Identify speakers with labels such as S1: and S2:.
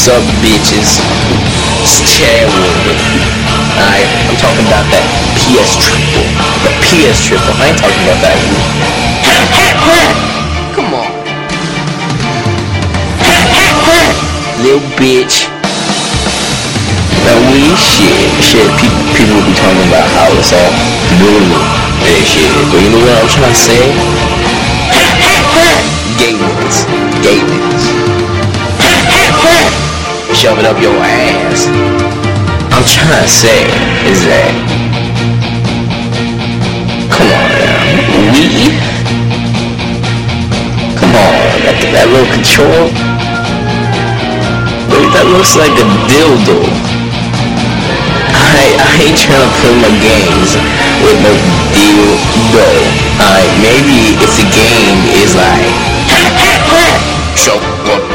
S1: What's up, bitches? It's Chadwood. Alright, I'm talking about that PS triple. The PS triple. I ain't talking about that. Come on. Little bitch. Now shit, people will be talking about how it's all normal and shit. But you know what I'm trying to say? Gay niggas. Shove it up your ass. I'm trying to say is that, come on now, come on, that little control, that looks like a dildo. I ain't trying to play my games with no dildo. Maybe if the game is like, so